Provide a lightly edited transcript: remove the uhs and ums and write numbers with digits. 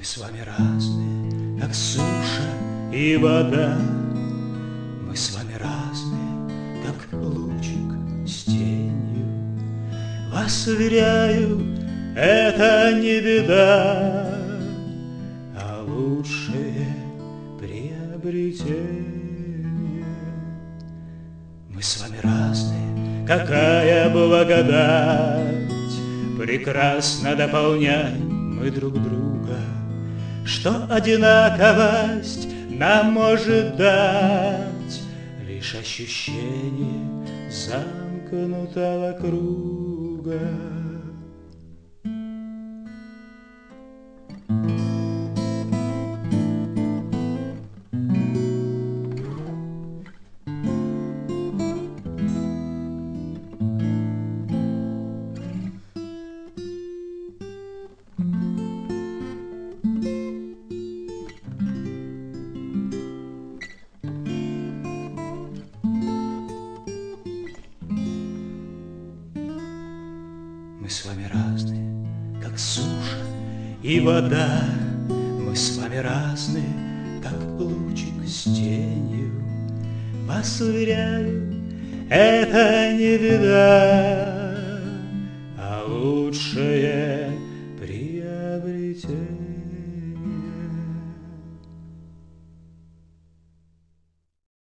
с вами разные, как суша и вода. Мы с вами разные, как лучик с тенью. Вас уверяю, это не беда, а лучшее приобретение. Мы с вами разные, какая благодать! Прекрасно дополняем мы друг друга, что одинаковость нам может дать лишь ощущение замкнутого круга. Мы с вами разные, как суша и вода. Мы с вами разные, как лучик с тенью. Вас уверяю, это не беда, а лучшее приобретение.